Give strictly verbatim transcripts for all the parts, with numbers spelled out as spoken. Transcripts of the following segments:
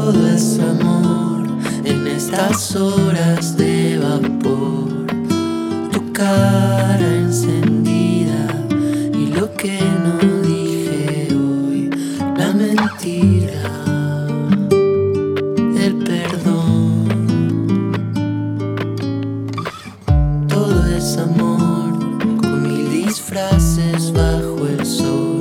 Todo es amor en estas horas de vapor. Tu cara encendida y lo que no dije hoy, la mentira, el perdón. Todo es amor con mil disfraces bajo el sol.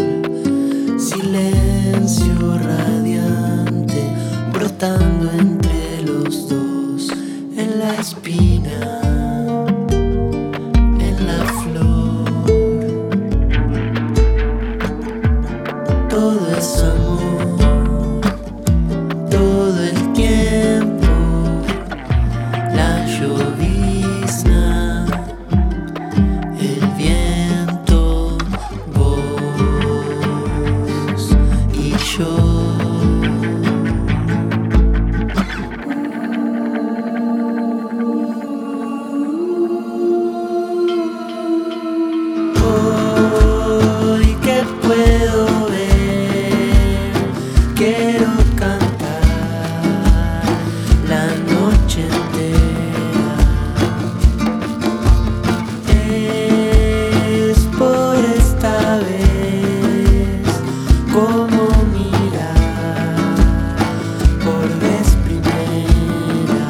Silencio radiante brotando entre los dos, en la espina, en la flor. Todo es amor, todo el tiempo, la llovizna, el viento, vos y yo. Hoy que puedo ver, quiero cantar la noche entera. Es por esta vez como mirar por vez primera.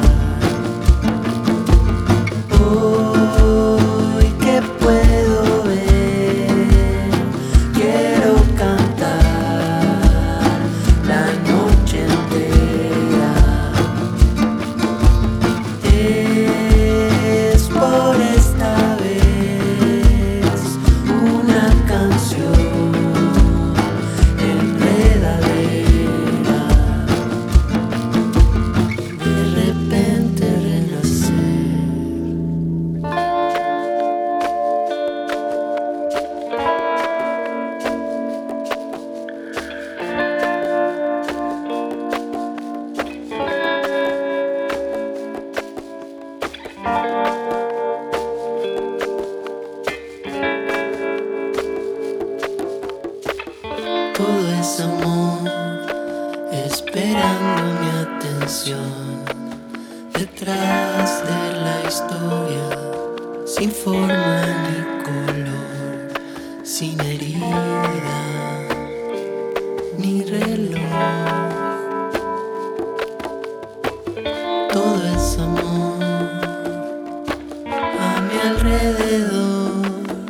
Hoy que puedo ver, quiero cantar la noche entera. Es por esta vez una canción enredadera. De repente renacer. Todo es amor, esperando mi atención. Detrás de la historia, sin forma ni color, sin herida ni reloj. Todo es amor a mi alrededor.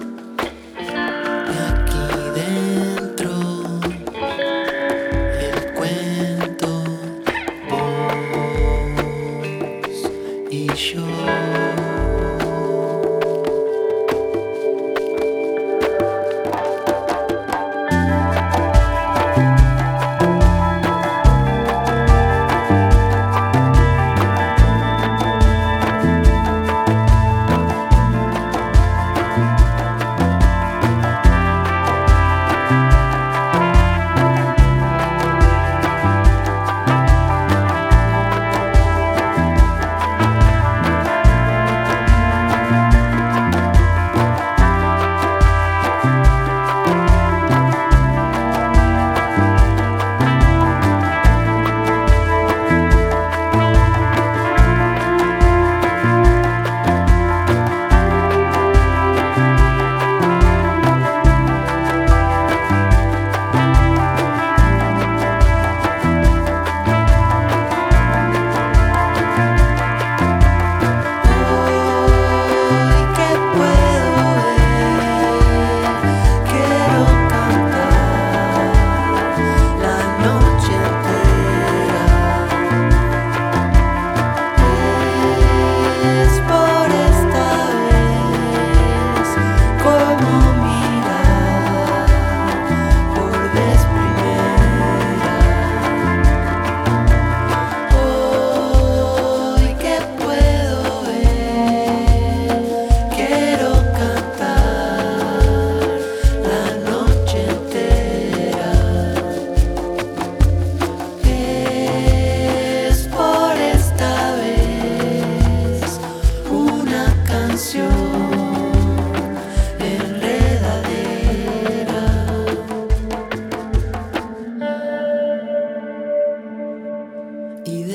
Y aquí dentro el cuento, vos y yo.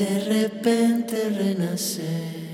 de repente renacer.